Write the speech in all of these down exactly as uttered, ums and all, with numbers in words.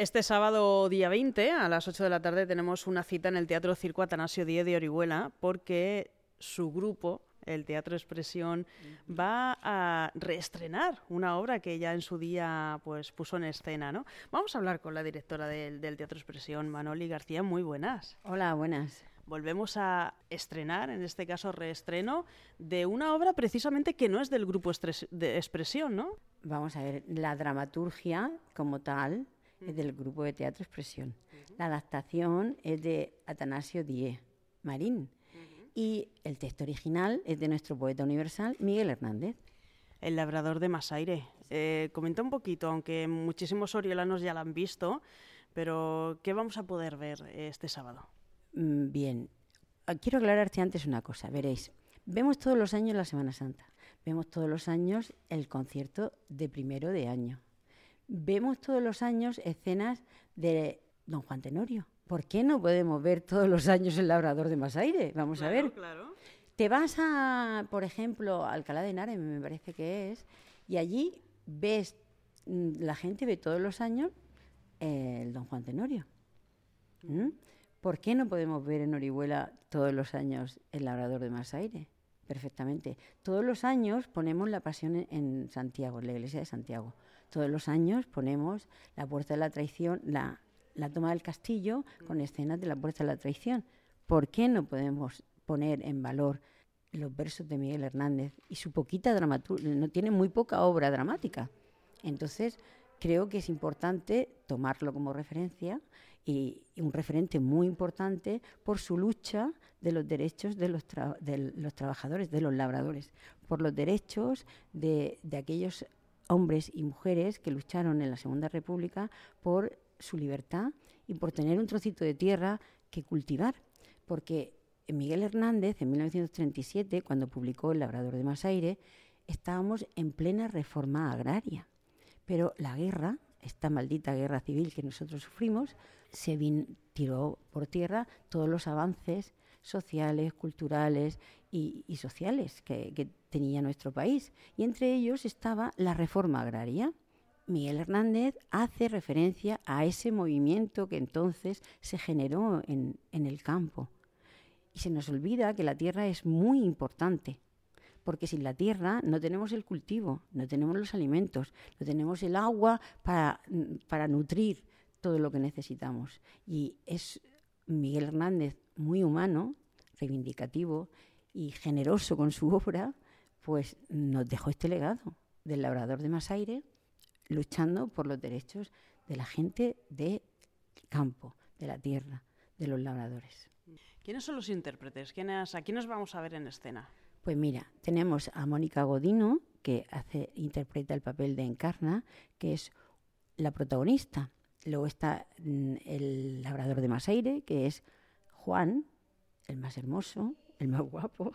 Este sábado día veinte a las ocho de la tarde tenemos una cita en el Teatro Circo Atanasio Diez de Orihuela porque su grupo, el Teatro Expresión, uh-huh. va a reestrenar una obra que ya en su día pues puso en escena, ¿no? Vamos a hablar con la directora del, del Teatro Expresión, Manoli García. Muy buenas. Hola, buenas. Volvemos a estrenar, en este caso reestreno, de una obra precisamente que no es del grupo Estres- de Expresión, ¿no? Vamos a ver, la dramaturgia como tal uh-huh. es del grupo de Teatro Expresión. Uh-huh. La adaptación es de Atanasio Diez Marín. Uh-huh. Y el texto original es de nuestro poeta universal, Miguel Hernández. El labrador de Masaire. Eh, comenta un poquito, aunque muchísimos oriolanos ya la han visto, pero ¿qué vamos a poder ver este sábado? Bien, quiero aclararte antes una cosa, veréis, vemos todos los años la Semana Santa, vemos todos los años el concierto de primero de año, vemos todos los años escenas de Don Juan Tenorio. ¿Por qué no podemos ver todos los años el labrador de Masaire? Vamos claro, a ver. Claro. Te vas a, por ejemplo, a Alcalá de Henares, me parece que es, y allí ves, la gente ve todos los años eh, el Don Juan Tenorio. ¿Mm? ¿Por qué no podemos ver en Orihuela todos los años el labrador de Masaire? Perfectamente. Todos los años ponemos la Pasión en, en Santiago, en la iglesia de Santiago. Todos los años ponemos la Puerta de la Traición, la, la toma del castillo con escenas de la Puerta de la Traición. ¿Por qué no podemos poner en valor los versos de Miguel Hernández y su poquita dramaturgia? No tiene muy poca obra dramática. Entonces, creo que es importante tomarlo como referencia y, y un referente muy importante por su lucha de los derechos de los, tra- de los trabajadores, de los labradores, por los derechos de, de aquellos hombres y mujeres que lucharon en la Segunda República por su libertad y por tener un trocito de tierra que cultivar. Porque Miguel Hernández, en mil novecientos treinta y siete, cuando publicó El labrador de Masaire, estábamos en plena reforma agraria. Pero la guerra, esta maldita guerra civil que nosotros sufrimos, se vin, tiró por tierra todos los avances sociales, culturales y, y sociales que, que tenía nuestro país. Y entre ellos estaba la reforma agraria. Miguel Hernández hace referencia a ese movimiento que entonces se generó en, en el campo. Y se nos olvida que la tierra es muy importante. Porque sin la tierra no tenemos el cultivo, no tenemos los alimentos, no tenemos el agua para, para nutrir todo lo que necesitamos. Y es Miguel Hernández muy humano, reivindicativo y generoso con su obra, pues nos dejó este legado del labrador de Masaire, luchando por los derechos de la gente del campo, de la tierra, de los labradores. ¿Quiénes son los intérpretes? ¿Quiénes, ¿A quiénes vamos a ver en escena? Pues mira, tenemos a Mónica Godino, que hace, interpreta el papel de Encarna, que es la protagonista. Luego está mm, el labrador de Masaire, que es Juan, el más hermoso, el más guapo.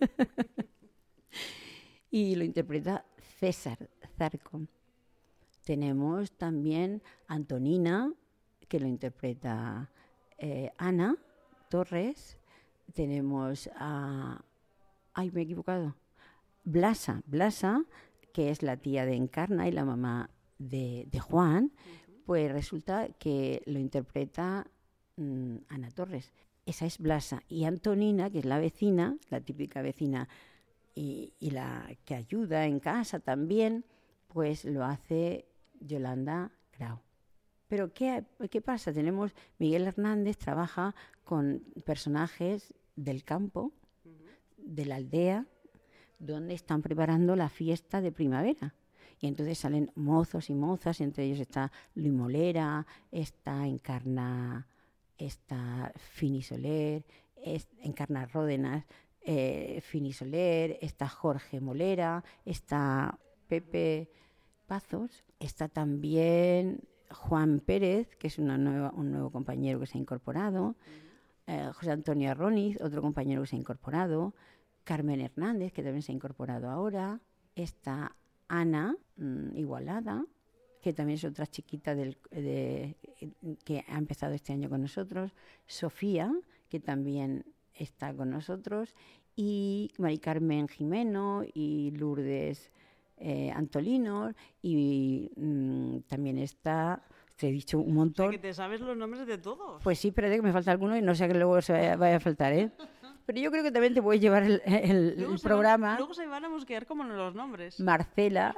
Y lo interpreta César Zarco. Tenemos también a Antonina, que lo interpreta eh, Ana Torres. Tenemos a... Ay, me he equivocado. Blasa, Blasa, que es la tía de Encarna y la mamá de, de Juan, uh-huh. Pues resulta que lo interpreta mmm, Ana Torres. Esa es Blasa. Y Antonina, que es la vecina, la típica vecina y, y la que ayuda en casa también, pues lo hace Yolanda Grau. Pero ¿qué, qué pasa? Tenemos, Miguel Hernández trabaja con personajes del campo, de la aldea, donde están preparando la fiesta de primavera. Y entonces salen mozos y mozas, entre ellos está Luis Molera, está Encarna, está Fini Soler, es, Encarna Ródenas, eh, Fini Soler, está Jorge Molera, está Pepe Pazos, está también Juan Pérez, que es una nueva, un nuevo compañero que se ha incorporado, eh, José Antonio Arroniz, otro compañero que se ha incorporado, Carmen Hernández, que también se ha incorporado ahora, está Ana mmm, Igualada, que también es otra chiquita del, de, que ha empezado este año con nosotros, Sofía, que también está con nosotros, y Mari Carmen Jimeno y Lourdes eh, Antolino, y mmm, también está te he dicho un O montón. sea, que te sabes los nombres de todos. Pues sí, pero de que me falta alguno y no sé que luego se vaya, vaya a faltar, ¿eh? Pero yo creo que también te voy a llevar el, el- Luego el se van- programa. luego se van a mosquear como en los nombres. Marcela.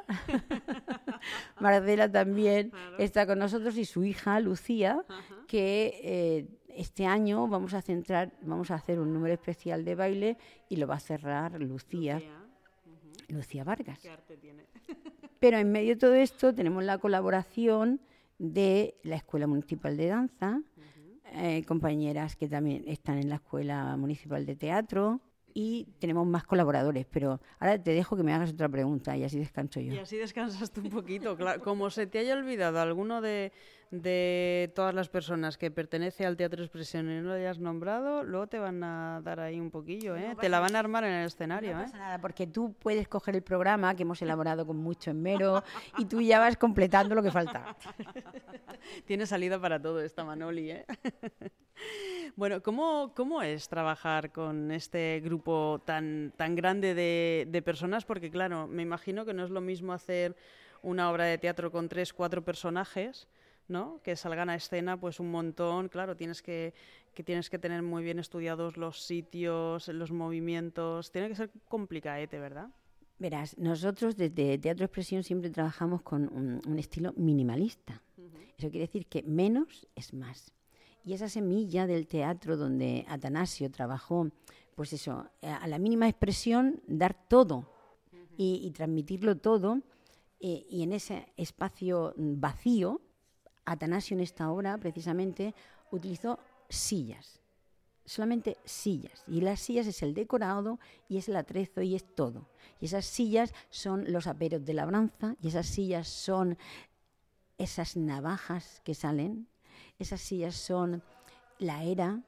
Marcela también Claro. está con nosotros y su hija Lucía, Ajá. que eh, este año vamos a centrar, vamos a hacer un número especial de baile y lo va a cerrar Lucía, Lucía, ujú. Lucía Vargas. ¿Qué arte tiene? Pero en medio de todo esto tenemos la colaboración de la Escuela Municipal de Danza, eh, compañeras que también están en la Escuela Municipal de Teatro y tenemos más colaboradores. Pero ahora te dejo que me hagas otra pregunta y así descanso yo. Y así descansas tú un poquito. Claro, como se te haya olvidado alguno de, de todas las personas que pertenece al Teatro Expresión y no lo hayas nombrado, luego te van a dar ahí un poquillo, ¿eh? No Te la pasa van a armar en el escenario, No ¿eh? pasa nada, porque tú puedes coger el programa que hemos elaborado con mucho esmero y tú ya vas completando lo que falta. Tiene salida para todo esta Manoli, ¿eh? Bueno, ¿cómo, ¿cómo es trabajar con este grupo tan, tan grande de, de personas? Porque, claro, me imagino que no es lo mismo hacer una obra de teatro con tres, cuatro personajes, ¿no? Que salgan a escena pues un montón. Claro, tienes que, que tienes que tener muy bien estudiados los sitios, los movimientos. Tiene que ser complicadete, ¿verdad? Verás, nosotros desde Teatro Expresión siempre trabajamos con un, un estilo minimalista. Eso quiere decir que menos es más. Y esa semilla del teatro donde Atanasio trabajó, pues eso, a la mínima expresión, dar todo y, y transmitirlo todo. Eh, y en ese espacio vacío, Atanasio en esta obra precisamente utilizó sillas, solamente sillas. Y las sillas es el decorado y es el atrezo y es todo. Y esas sillas son los aperos de labranza y esas sillas son esas navajas que salen. Esas sillas son la era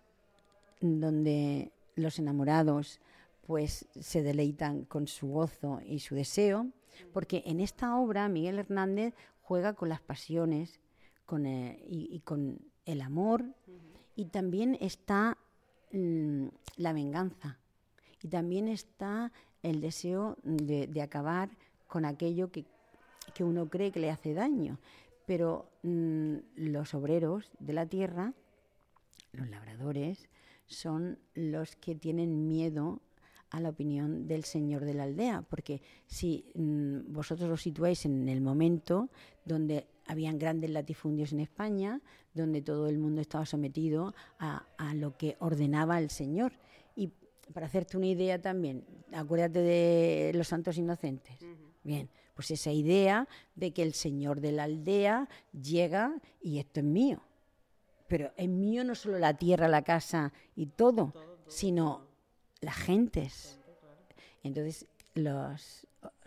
donde los enamorados pues se deleitan con su gozo y su deseo, porque en esta obra Miguel Hernández juega con las pasiones con, eh, y, y con el amor, y también está mm, la venganza, y también está el deseo de, de acabar con aquello que, que uno cree que le hace daño. Pero mmm, los obreros de la tierra, los labradores, son los que tienen miedo a la opinión del señor de la aldea, porque si mmm, vosotros os situáis en el momento donde habían grandes latifundios en España, donde todo el mundo estaba sometido a, a lo que ordenaba el señor. Y para hacerte una idea también, acuérdate de los santos inocentes. Uh-huh. Bien. Pues esa idea de que el señor de la aldea llega y esto es mío. Pero es mío no solo la tierra, la casa y todo, todo, todo sino todo. Las gentes. Entonces los,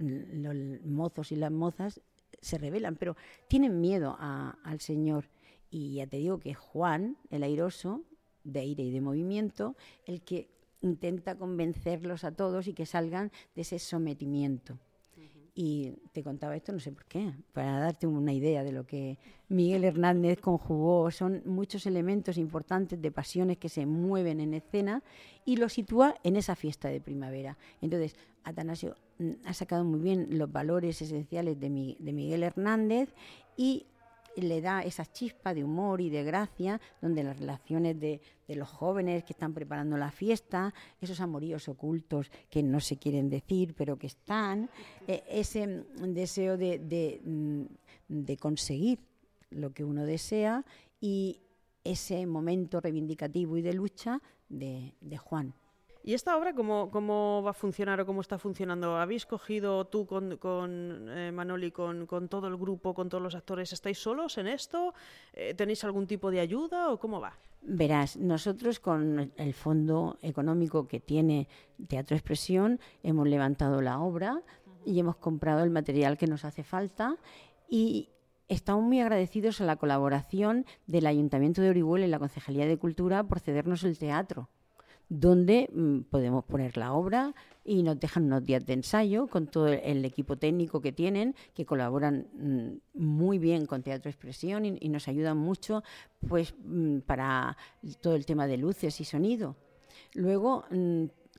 los mozos y las mozas se rebelan, pero tienen miedo a, al señor. Y ya te digo que Juan, el airoso, de aire y de movimiento, el que intenta convencerlos a todos y que salgan de ese sometimiento. Y te contaba esto, no sé por qué, para darte una idea de lo que Miguel Hernández conjugó. Son muchos elementos importantes de pasiones que se mueven en escena y lo sitúa en esa fiesta de primavera. Entonces, Atanasio ha sacado muy bien los valores esenciales de, mi, de Miguel Hernández y le da esa chispa de humor y de gracia, donde las relaciones de, de los jóvenes que están preparando la fiesta, esos amoríos ocultos que no se quieren decir, pero que están, eh, ese deseo de, de, de conseguir lo que uno desea y ese momento reivindicativo y de lucha de, de Juan. ¿Y esta obra cómo, cómo va a funcionar o cómo está funcionando? ¿Habéis cogido tú con, con eh, Manoli, con, con todo el grupo, con todos los actores? ¿Estáis solos en esto? Eh, ¿Tenéis algún tipo de ayuda o cómo va? Verás, nosotros con el fondo económico que tiene Teatro Expresión hemos levantado la obra uh-huh. y hemos comprado el material que nos hace falta y estamos muy agradecidos a la colaboración del Ayuntamiento de Orihuela y la Concejalía de Cultura por cedernos el teatro, donde mmm, podemos poner la obra y nos dejan unos días de ensayo con todo el equipo técnico que tienen, que colaboran mmm, muy bien con Teatro Expresión y, y nos ayudan mucho pues mmm, para todo el tema de luces y sonido. Luego, mmm,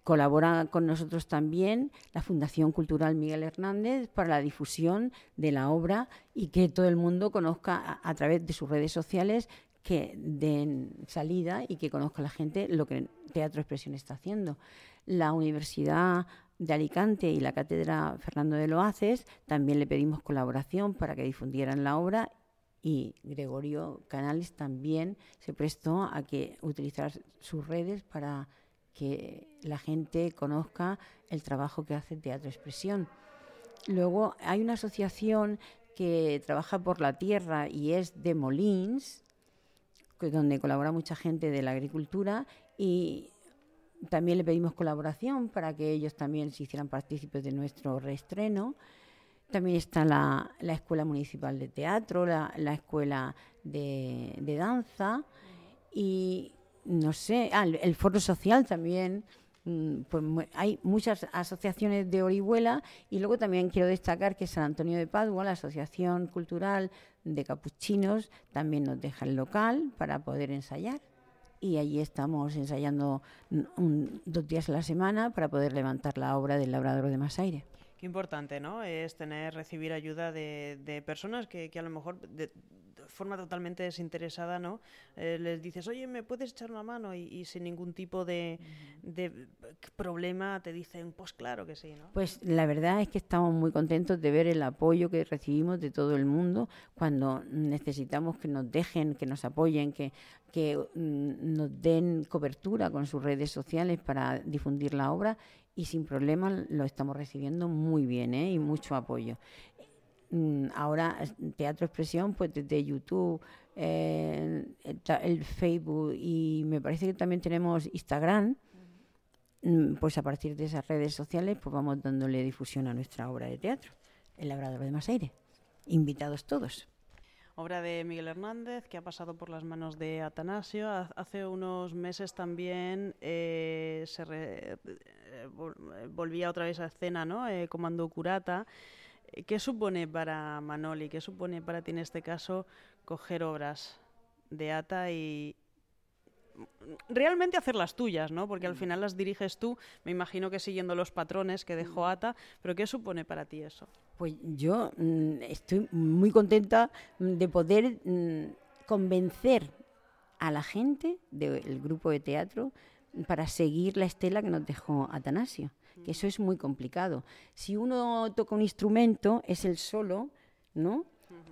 colabora con nosotros también la Fundación Cultural Miguel Hernández para la difusión de la obra y que todo el mundo conozca a, a través de sus redes sociales, que den salida y que conozca la gente lo que Teatro Expresión está haciendo. La Universidad de Alicante y la Cátedra Fernando de Loaces también le pedimos colaboración para que difundieran la obra, y Gregorio Canales también se prestó a que utilizar sus redes para que la gente conozca el trabajo que hace Teatro Expresión. Luego hay una asociación que trabaja por la tierra y es de Molins, que donde colabora mucha gente de la agricultura, y también le pedimos colaboración para que ellos también se hicieran partícipes de nuestro reestreno. También está la, la Escuela Municipal de Teatro, la, la Escuela de, de Danza y, no sé, ah, el, el Foro Social también. Pues hay muchas asociaciones de Orihuela, y luego también quiero destacar que San Antonio de Padua, la Asociación Cultural de Capuchinos, también nos deja el local para poder ensayar, y allí estamos ensayando un, dos días a la semana para poder levantar la obra del Labrador de Masaire. Qué importante, ¿no? Es tener, recibir ayuda de, de personas que, que a lo mejor de, de forma totalmente desinteresada, ¿no? Eh, les dices, oye, ¿me puedes echar una mano? Y, y sin ningún tipo de, de problema te dicen, pues claro que sí, ¿no? Pues la verdad es que estamos muy contentos de ver el apoyo que recibimos de todo el mundo cuando necesitamos que nos dejen, que nos apoyen, que, que mm, nos den cobertura con sus redes sociales para difundir la obra. Y sin problema lo estamos recibiendo muy bien, ¿eh? Y mucho apoyo. Mm, ahora, Teatro Expresión, pues desde YouTube, eh, el, el Facebook, y me parece que también tenemos Instagram, mm, pues a partir de esas redes sociales pues vamos dándole difusión a nuestra obra de teatro, El Labrador de Masaire. Invitados todos. Obra de Miguel Hernández, que ha pasado por las manos de Atanasio. Hace unos meses también eh, se re, eh, volvía otra vez a escena, ¿no? Eh, Comando Curata. ¿Qué supone para Manoli, qué supone para ti en este caso coger obras de Ata y realmente hacer las tuyas, ¿no? Porque al final las diriges tú, me imagino que siguiendo los patrones que dejó Ata, pero ¿qué supone para ti eso? Pues yo mmm, estoy muy contenta de poder mmm, convencer a la gente del grupo de teatro para seguir la estela que nos dejó Atanasio, que eso es muy complicado. Si uno toca un instrumento, es el solo, ¿no?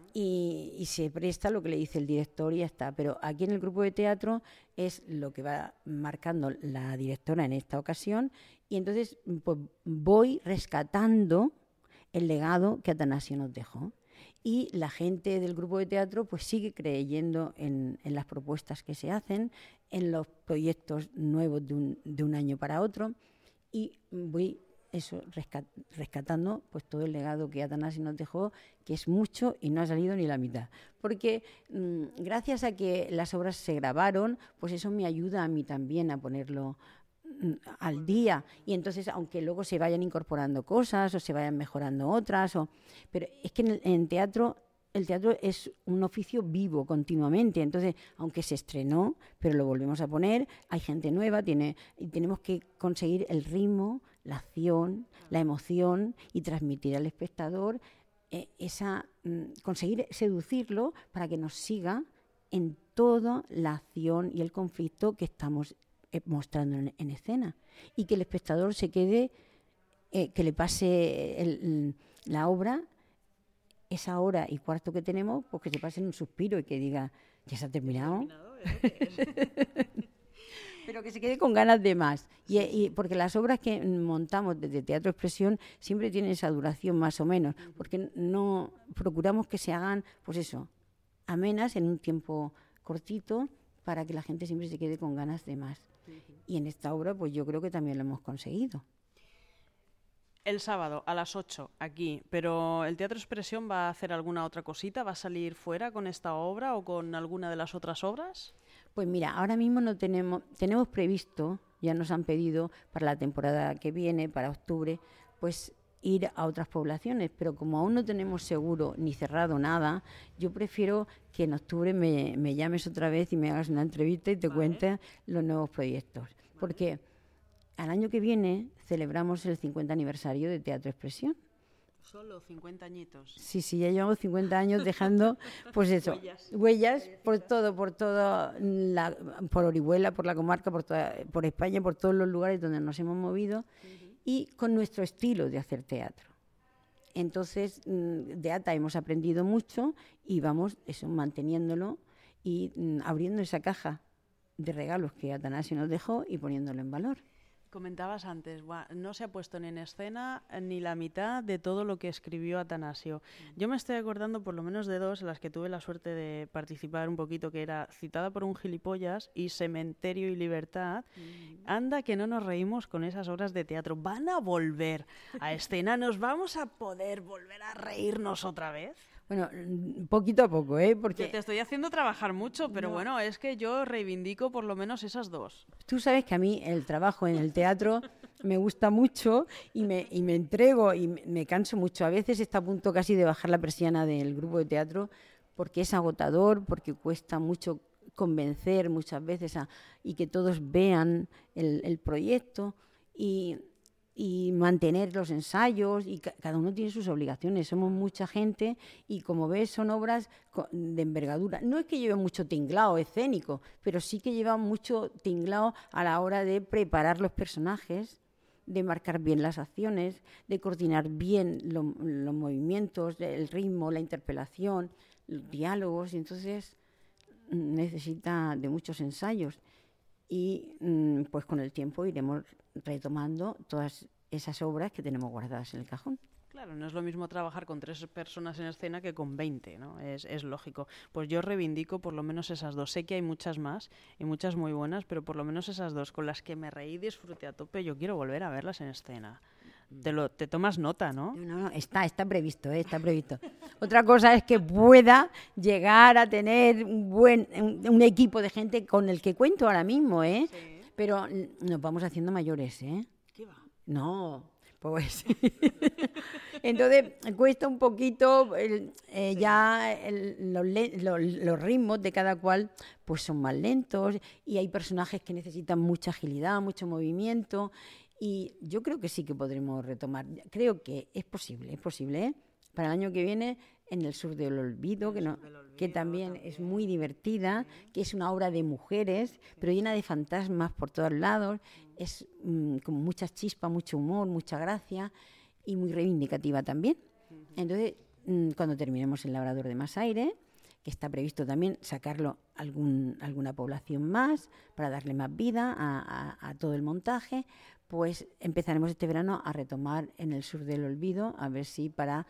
Y, y se presta lo que le dice el director y ya está. Pero aquí en el grupo de teatro es lo que va marcando la directora en esta ocasión, y entonces pues, voy rescatando el legado que Atanasio nos dejó. Y la gente del grupo de teatro pues sigue creyendo en, en las propuestas que se hacen, en los proyectos nuevos de un, de un año para otro, y voy eso rescat, rescatando pues todo el legado que Atanasio nos dejó, que es mucho y no ha salido ni la mitad. Porque mmm, gracias a que las obras se grabaron, pues eso me ayuda a mí también a ponerlo al día, y entonces aunque luego se vayan incorporando cosas o se vayan mejorando otras, o, pero es que en, el, en teatro el teatro es un oficio vivo continuamente, entonces aunque se estrenó pero lo volvemos a poner, hay gente nueva, tiene, y tenemos que conseguir el ritmo, la acción, la emoción y transmitir al espectador eh, esa mm, conseguir seducirlo para que nos siga en toda la acción y el conflicto que estamos mostrando en, en escena, y que el espectador se quede, eh, que le pase el, la obra, esa hora y cuarto que tenemos, pues que se pase en un suspiro y que diga, ya se ha terminado, pero que se quede con ganas de más. Y, y porque las obras que montamos desde Teatro Expresión siempre tienen esa duración más o menos, porque no procuramos que se hagan, pues eso, amenas en un tiempo cortito, para que la gente siempre se quede con ganas de más. Uh-huh. Y en esta obra, pues yo creo que también lo hemos conseguido. El sábado a las ocho, aquí, pero ¿el Teatro Expresión va a hacer alguna otra cosita? ¿Va a salir fuera con esta obra o con alguna de las otras obras? Pues mira, ahora mismo no tenemos, tenemos previsto, ya nos han pedido para la temporada que viene, para octubre, pues ir a otras poblaciones, pero como aún no tenemos seguro ni cerrado nada, yo prefiero que en octubre me, me llames otra vez y me hagas una entrevista y te vale. cuentes los nuevos proyectos. Vale. Porque al año que viene celebramos el cincuenta aniversario de Teatro Expresión. Solo cincuenta añitos. Sí, sí, ya llevamos cincuenta años dejando, pues eso, huellas, huellas por todo, por todo, la, por Orihuela, por la comarca, por, toda, por España, por todos los lugares donde nos hemos movido, uh-huh. y con nuestro estilo de hacer teatro. Entonces, de ATA hemos aprendido mucho y vamos eso manteniéndolo y mm, abriendo esa caja de regalos que Atanasio nos dejó y poniéndolo en valor. Comentabas antes, buah, no se ha puesto ni en escena ni la mitad de todo lo que escribió Atanasio. Yo me estoy acordando por lo menos de dos en las que tuve la suerte de participar un poquito, que era Citada por un gilipollas y Cementerio y Libertad. Mm. Anda que no nos reímos con esas obras de teatro. ¿Van a volver a escena? ¿Nos vamos a poder volver a reírnos otra vez? Bueno, poquito a poco, ¿eh? Porque yo te estoy haciendo trabajar mucho, pero no. Bueno, es que yo reivindico por lo menos esas dos. Tú sabes que a mí el trabajo en el teatro me gusta mucho y me, y me entrego y me, me canso mucho. A veces está a punto casi de bajar la persiana del grupo de teatro porque es agotador, porque cuesta mucho convencer muchas veces a, y que todos vean el, el proyecto y... y mantener los ensayos, y ca- cada uno tiene sus obligaciones, somos mucha gente y como ves son obras co- de envergadura. No es que lleve mucho tinglao escénico, pero sí que lleva mucho tinglao a la hora de preparar los personajes, de marcar bien las acciones, de coordinar bien lo, los movimientos, el ritmo, la interpelación, los diálogos, y entonces necesita de muchos ensayos. Y mm, pues con el tiempo iremos retomando todas esas obras que tenemos guardadas en el cajón. Claro, no es lo mismo trabajar con tres personas en escena que con veinte, ¿no? Es, es lógico. Pues yo reivindico por lo menos esas dos. Sé que hay muchas más y muchas muy buenas, pero por lo menos esas dos con las que me reí y disfruté a tope, yo quiero volver a verlas en escena. Te, lo, te tomas nota, ¿no? No, no, está, está previsto, ¿eh? Está previsto. Otra cosa es que pueda llegar a tener un buen un, un equipo de gente con el que cuento ahora mismo, ¿eh? Sí. Pero nos vamos haciendo mayores, ¿eh? ¿Qué va? No, pues entonces cuesta un poquito el, eh, sí. ya el, los, los, los ritmos de cada cual pues son más lentos y hay personajes que necesitan mucha agilidad, mucho movimiento. Y yo creo que sí que podremos retomar. Creo que es posible, es posible, ¿eh? Para el año que viene, en El Sur del Olvido, que, no, olvido, que también, también es muy divertida, sí. que es una obra de mujeres, sí. pero llena de fantasmas por todos lados. Sí. Es mm, con mucha chispa, mucho humor, mucha gracia y muy reivindicativa también. Sí. Entonces, mm, cuando terminemos El Labrador de Masaire, que está previsto también sacarlo algún, alguna población más para darle más vida a, a, a todo el montaje, pues empezaremos este verano a retomar En El Sur del Olvido, a ver si para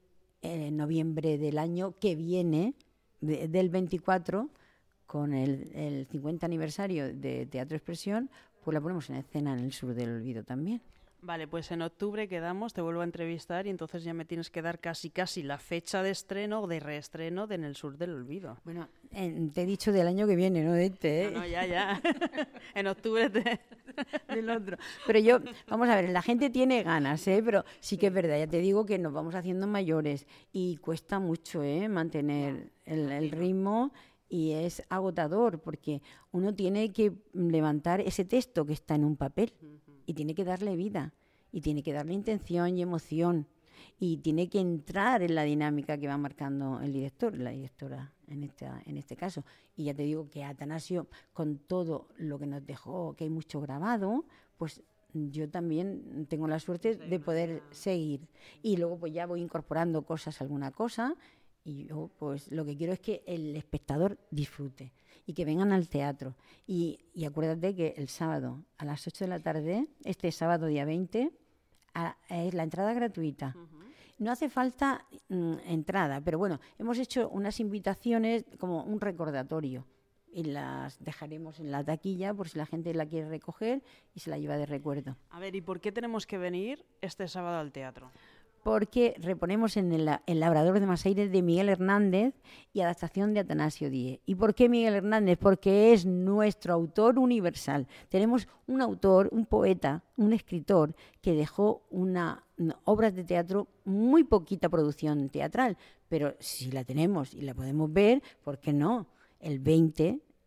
eh, noviembre del año que viene, de, del veinticuatro, con el, el cincuenta aniversario de Teatro Expresión, pues la ponemos en escena En El Sur del Olvido también. Vale, pues en octubre quedamos, te vuelvo a entrevistar y entonces ya me tienes que dar casi casi la fecha de estreno o de reestreno de En el Sur del Olvido. Bueno, eh, te he dicho del año que viene, no de este, ¿eh? No, no, ya, ya. En octubre te... del otro. Pero yo, vamos a ver, la gente tiene ganas, ¿eh? Pero sí que es verdad, ya te digo que nos vamos haciendo mayores y cuesta mucho, ¿eh? Mantener el, el ritmo y es agotador porque uno tiene que levantar ese texto que está en un papel. Y tiene que darle vida, y tiene que darle intención y emoción, y tiene que entrar en la dinámica que va marcando el director, la directora en, esta, en este caso. Y ya te digo que Atanasio, con todo lo que nos dejó, que hay mucho grabado, pues yo también tengo la suerte de poder seguir. Y luego pues ya voy incorporando cosas, alguna cosa, y yo pues lo que quiero es que el espectador disfrute y que vengan al teatro. Y, y acuérdate que el sábado a las ocho de la tarde, este sábado día veinte, a, es la entrada gratuita. Uh-huh. No hace falta mm, entrada, pero bueno, hemos hecho unas invitaciones como un recordatorio y las dejaremos en la taquilla por si la gente la quiere recoger y se la lleva de recuerdo. A ver, ¿y por qué tenemos que venir este sábado al teatro? Porque reponemos en el, el Labrador de Masaire de Miguel Hernández y adaptación de Atanasio Díez. ¿Y por qué Miguel Hernández? Porque es nuestro autor universal. Tenemos un autor, un poeta, un escritor que dejó una, una obras de teatro, muy poquita producción teatral, pero si la tenemos y la podemos ver, ¿por qué no? El veinte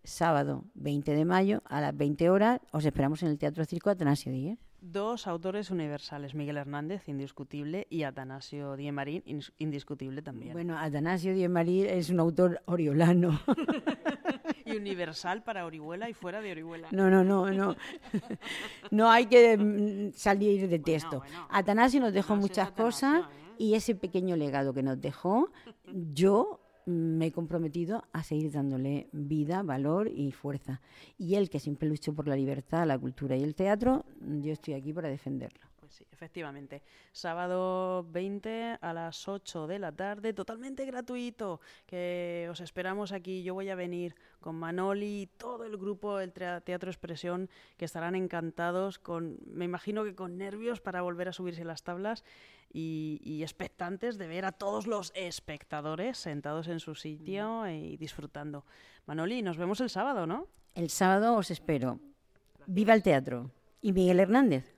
sábado veinte de mayo a las veinte horas. Os esperamos en el Teatro Circo Atanasio Díez. Dos autores universales, Miguel Hernández, indiscutible, y Atanasio Díez Marín, indiscutible también. Bueno, Atanasio Díez Marín es un autor oriolano. Y universal para Orihuela y fuera de Orihuela. No, no, no, no. No hay que salir de texto. Bueno, bueno. Atanasio nos dejó Atanasio muchas Atanasio, cosas ¿eh? Y ese pequeño legado que nos dejó, yo me he comprometido a seguir dándole vida, valor y fuerza. Y él, que siempre luchó por la libertad, la cultura y el teatro, yo estoy aquí para defenderlo. Pues sí, efectivamente. Sábado veinte a las ocho de la tarde, totalmente gratuito, que os esperamos aquí. Yo voy a venir con Manoli y todo el grupo del Teatro Expresión, que estarán encantados, con, me imagino que con nervios para volver a subirse las tablas y, y expectantes de ver a todos los espectadores sentados en su sitio mm. y disfrutando. Manoli, nos vemos el sábado, ¿no? El sábado os espero. ¡Viva el teatro! Y Miguel Hernández.